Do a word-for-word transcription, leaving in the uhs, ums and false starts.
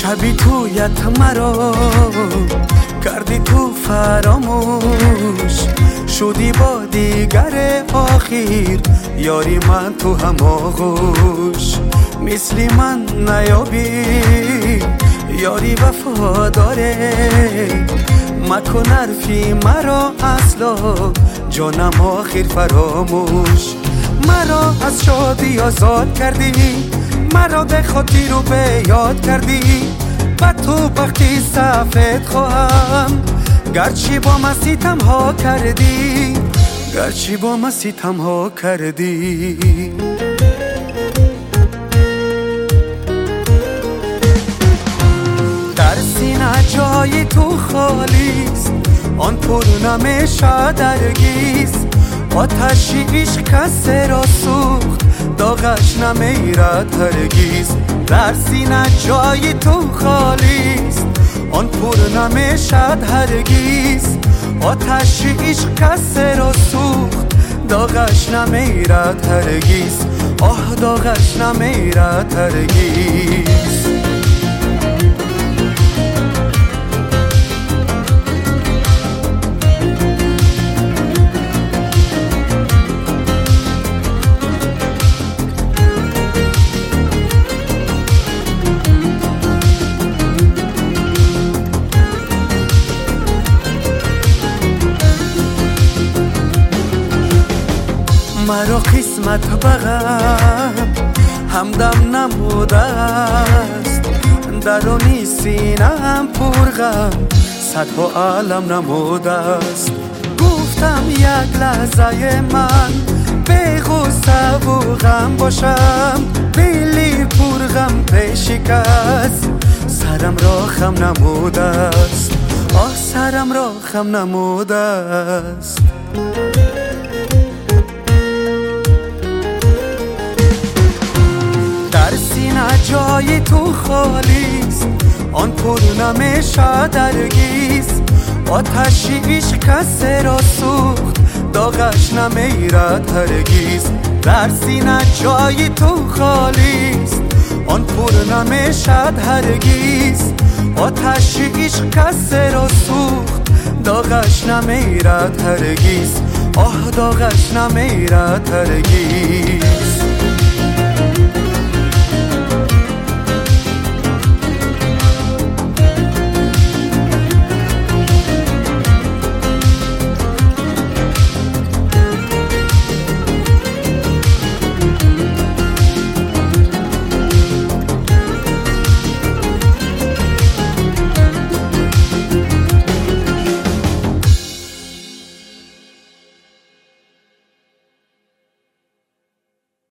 شبی تویت مرا کردی تو فراموش، شدی با دیگر آخیر یاری من تو هم آغوش. مثلی من نیابی یاری وفاداره، مکن حرفی مرا اصلا جانم آخر فراموش. مرا از شادی آزاد کردی، مرا به خاطر رو به یاد کردی، و تو وقتی سفید خواهم گرچه با من ستم ها کردی، گرچه با من ستم ها کردی. در سینه جای تو خالیست، آن پر نمیشه درگیز. آتش عشق کسی را سوخت داغش نمیرد هرگیز. در سینه جای تو خالیست، آن پر نمیشد هرگیز. آتش عشق کسی را سوخت داغش نمیرد هرگیز. آه داغش نمیرد هرگیز. مرا قسمت بغم همدم نموده است، درونی سینه‌ام پرغم صدها علم نموده است. گفتم یک لحظه من به غصه و غم باشم، دلی پرغم پیش کس سرم را خم نموده است. آه سرم را خم نموده است. جای تو خالیست، آن پر نمیشه درگیز. آتش عشق کسی را سوخت داغش نمیرد هرگیز. در سینه جای تو خالیست، آن پر نمیشد هرگیز. آتش عشق کسی را سوخت داغش نمیرد هرگیز. آه داغش نمیرد هرگیز.